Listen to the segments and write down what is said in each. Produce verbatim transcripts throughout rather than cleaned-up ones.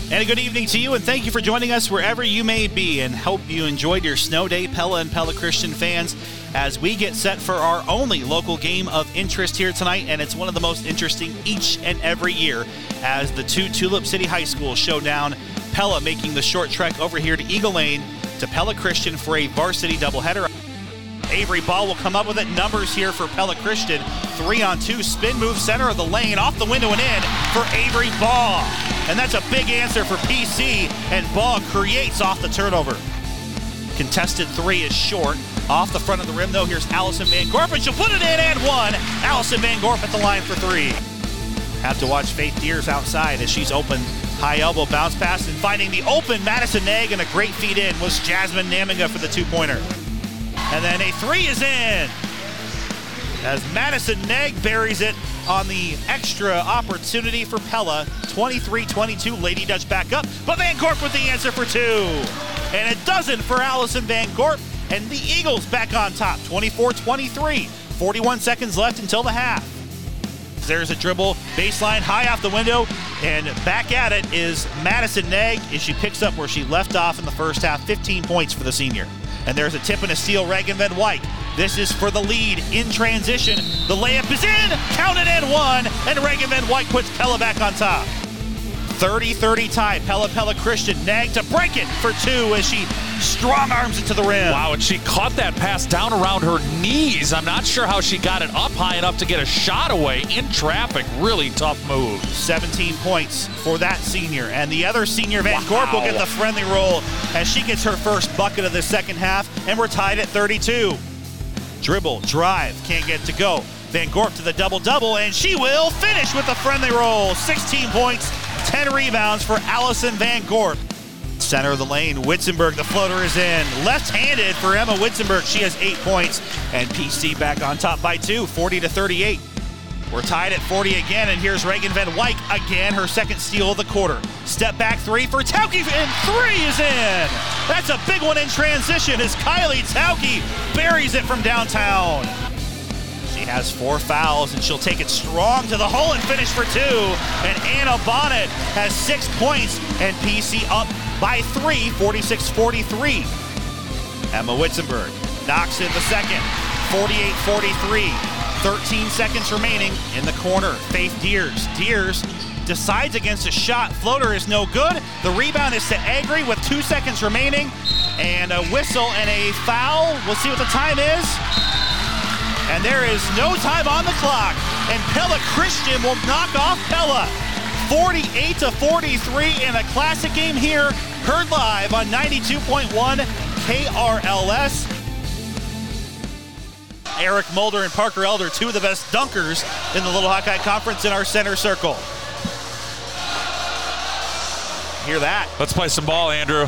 And a good evening to you, and thank you for joining us wherever you may be, and hope you enjoyed your snow day, Pella and Pella Christian fans, as we get set for our only local game of interest here tonight, and it's one of the most interesting each and every year as the two Tulip City High Schools show down. Pella making the short trek over here to Eagle Lane to Pella Christian for a varsity doubleheader. Avery Ball will come up with it. Numbers here for Pella Christian. Three on two, spin move, center of the lane, off the window and in for Avery Ball. And that's a big answer for P C, and Ball creates off the turnover. Contested three is short. Off the front of the rim, though, here's Allison Van Gorp, and she'll put it in and one. Allison Van Gorp at the line for three. Have to watch Faith Deers outside as she's open. High elbow bounce pass, and finding the open Madison Nag, and a great feed in was Jasmine Naminga for the two-pointer. And then a three is in as Madison Nag buries it on the extra opportunity for Pella. twenty-three twenty-two, Lady Dutch back up, but Van Gorp with the answer for two. And it doesn't for Allison Van Gorp, and the Eagles back on top, twenty-four twenty-three. forty-one seconds left until the half. There's a dribble, baseline, high off the window, and back at it is Madison Nag as she picks up where she left off in the first half. fifteen points for the senior. And there's a tip and a steal, Reagan Van Wyk. This is for the lead in transition. The layup is in, counted and one, and Reagan Van Wyk puts Pella back on top. thirty thirty tie, Pella Pella Christian. Nag to break it for two as she strong arms it to the rim. Wow, and she caught that pass down around her knees. I'm not sure how she got it up high enough to get a shot away in traffic. Really tough move. seventeen points for that senior. And the other senior, Van Wow. Gorp, will get the friendly roll as she gets her first bucket of the second half, and we're tied at thirty-two. Dribble, drive, can't get to go. Van Gorp to the double-double, and she will finish with the friendly roll. sixteen points, ten rebounds for Allison Van Gorp. Center of the lane, Witzenberg, the floater is in. Left-handed for Emma Witzenberg. She has eight points, and P C back on top by two, forty to thirty-eight. We're tied at forty again, and here's Reagan Van Wyk again, her second steal of the quarter. Step back three for Tauke, and three is in. That's a big one in transition as Kylie Tauke buries it from downtown. She has four fouls, and she'll take it strong to the hole and finish for two. And Anna Bonnet has six points, and P C up by three, forty-six forty-three. Emma Witzenberg knocks in the second, forty-eight forty-three. thirteen seconds remaining in the corner. Faith Deers. Deers decides against a shot. Floater is no good. The rebound is to Agri with two seconds remaining. And a whistle and a foul. We'll see what the time is. And there is no time on the clock. And Pella Christian will knock off Pella. forty-eight to forty-three in a classic game here. Heard live on ninety-two point one K R L S. Eric Mulder and Parker Elder, two of the best dunkers in the Little Hawkeye Conference in our center circle. Hear that? Let's play some ball, Andrew.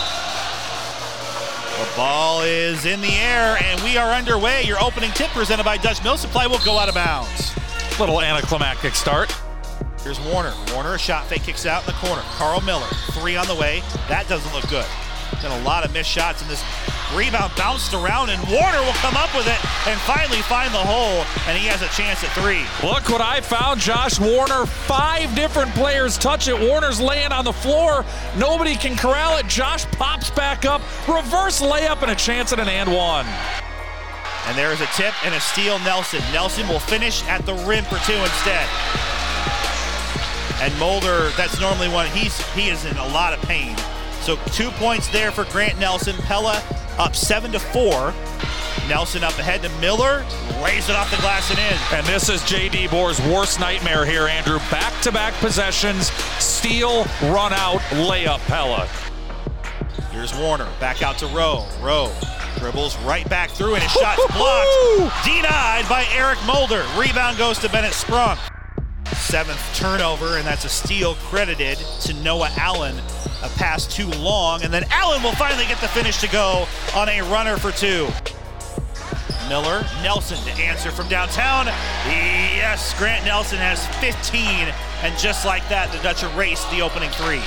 The ball is in the air, and we are underway. Your opening tip presented by Dutch Mill Supply will go out of bounds. Little anticlimactic start. Here's Warner. Warner, a shot fake, kicks out in the corner. Carl Miller, three on the way. That doesn't look good. Been a lot of missed shots, and this rebound bounced around, and Warner will come up with it and finally find the hole, and he has a chance at three. Look what I found, Josh Warner. Five different players touch it. Warner's laying on the floor. Nobody can corral it. Josh pops back up, reverse layup, and a chance at an and one. And there is a tip and a steal, Nelson. Nelson will finish at the rim for two instead. And Mulder, that's normally one, he's he is in a lot of pain. So two points there for Grant Nelson. Pella up seven to four. Nelson up ahead to Miller, lays it off the glass and in. And this is J D Boer's worst nightmare here, Andrew. Back-to-back possessions, steal, run out, layup, Pella. Here's Warner, back out to Rowe. Rowe dribbles right back through, and his shot's blocked. Denied by Eric Mulder. Rebound goes to Bennett Sprunk. Seventh turnover, and that's a steal credited to Noah Allen. A pass too long, and then Allen will finally get the finish to go on a runner for two. Miller, Nelson to answer from downtown. Yes, Grant Nelson has fifteen, and just like that, the Dutch erase the opening three.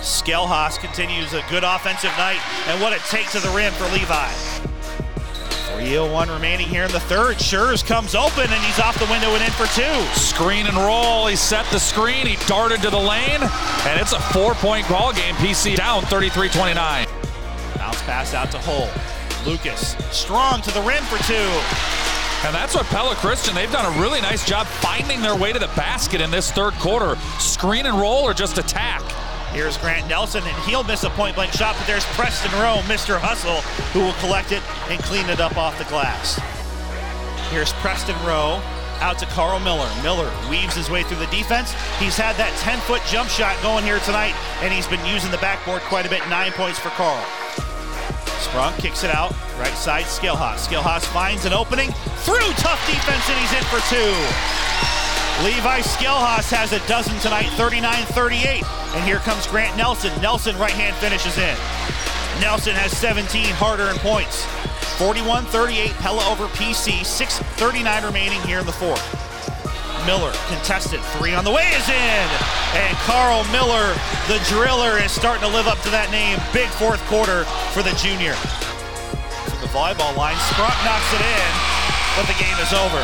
Skelhaas continues a good offensive night, and what it takes to the rim for Levi. three oh one remaining here in the third. Schurz comes open, and he's off the window and in for two. Screen and roll. He set the screen. He darted to the lane, and it's a four-point ball game. P C down thirty-three twenty-nine. Bounce pass out to Hull. Lucas, strong to the rim for two. And that's what Pella Christian, they've done a really nice job finding their way to the basket in this third quarter. Screen and roll or just attack. Here's Grant Nelson, and he'll miss a point-blank shot, but there's Preston Rowe, Mister Hustle, who will collect it and clean it up off the glass. Here's Preston Rowe out to Carl Miller. Miller weaves his way through the defense. He's had that ten-foot jump shot going here tonight, and he's been using the backboard quite a bit. Nine points for Carl. Sprunk kicks it out, right side, Skillhaus. Skillhaus finds an opening, through tough defense, and he's in for two. Levi Skillhaus has a dozen tonight, thirty-nine thirty-eight. And here comes Grant Nelson. Nelson right-hand finishes in. Nelson has seventeen hard-earned points. forty-one thirty-eight, Pella over P C, six thirty-nine remaining here in the fourth. Miller contested, three on the way is in. And Carl Miller, the driller, is starting to live up to that name. Big fourth quarter for the junior. From the volleyball line, Sprunk knocks it in, but the game is over.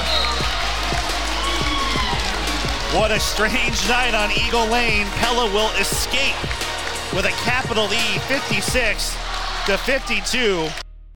What a strange night on Eagle Lane. Pella will escape with a capital E, fifty-six to fifty-two.